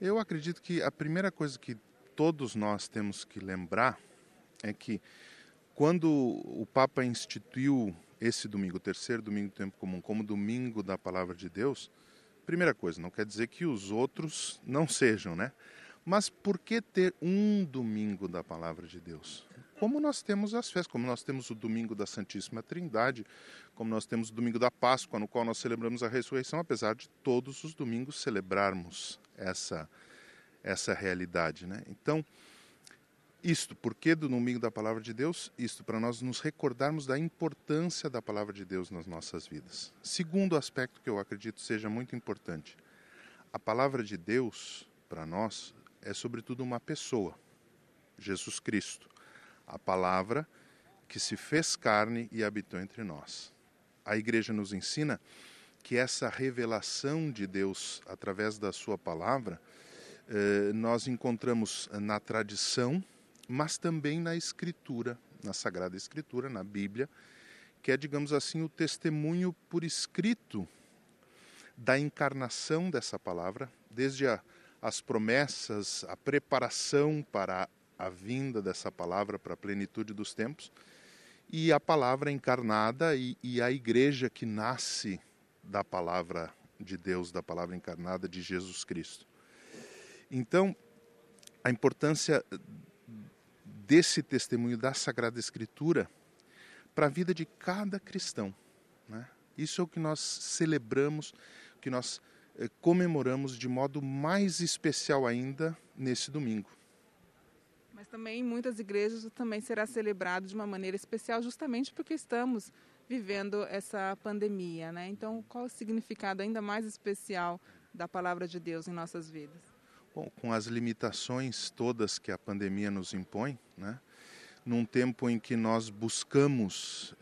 Eu acredito que a primeira coisa que todos nós temos que lembrar é que quando o Papa instituiu esse domingo, o terceiro domingo do tempo comum, como domingo da palavra de Deus, primeira coisa, não quer dizer que os outros não sejam, né? Mas por que ter um domingo da palavra de Deus? Como nós temos as festas, como nós temos o domingo da Santíssima Trindade, como nós temos o domingo da Páscoa, no qual nós celebramos a ressurreição, apesar de todos os domingos celebrarmos essa realidade, né? Então, isto, por que do domingo da palavra de Deus? Isto, para nós nos recordarmos da importância da palavra de Deus nas nossas vidas. Segundo aspecto que eu acredito seja muito importante, a palavra de Deus, para nós, é sobretudo uma pessoa, Jesus Cristo, a palavra que se fez carne e habitou entre nós. A igreja nos ensina que essa revelação de Deus através da sua palavra, nós encontramos na tradição, mas também na Escritura, na Sagrada Escritura, na Bíblia, que é, digamos assim, o testemunho por escrito da encarnação dessa palavra, desde as promessas, a preparação para a vinda dessa palavra para a plenitude dos tempos, e a palavra encarnada e a igreja que nasce da palavra de Deus, da palavra encarnada de Jesus Cristo. Então, a importância desse testemunho da Sagrada Escritura para a vida de cada cristão, né? Isso é o que nós celebramos, o que nós comemoramos de modo mais especial ainda nesse domingo. Mas também em muitas igrejas também será celebrado de uma maneira especial justamente porque estamos vivendo essa pandemia, né? Então, qual o significado ainda mais especial da palavra de Deus em nossas vidas? Bom, com as limitações todas que a pandemia nos impõe, né? Num tempo em que nós buscamos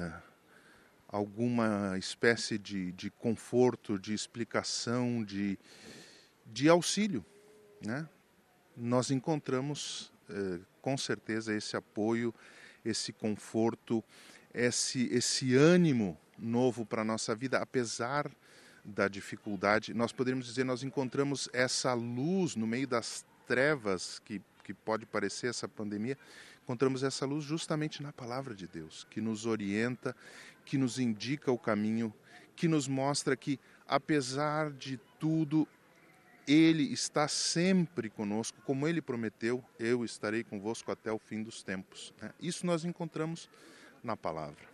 alguma espécie de conforto, de explicação, de auxílio, né? Nós encontramos com certeza esse apoio, esse conforto, esse ânimo novo para a nossa vida, apesar da dificuldade. Nós poderíamos dizer, nós encontramos essa luz no meio das trevas que pode parecer essa pandemia, encontramos essa luz justamente na palavra de Deus, que nos orienta, que nos indica o caminho, que nos mostra que, apesar de tudo, Ele está sempre conosco, como Ele prometeu, eu estarei convosco até o fim dos tempos. Isso nós encontramos na palavra.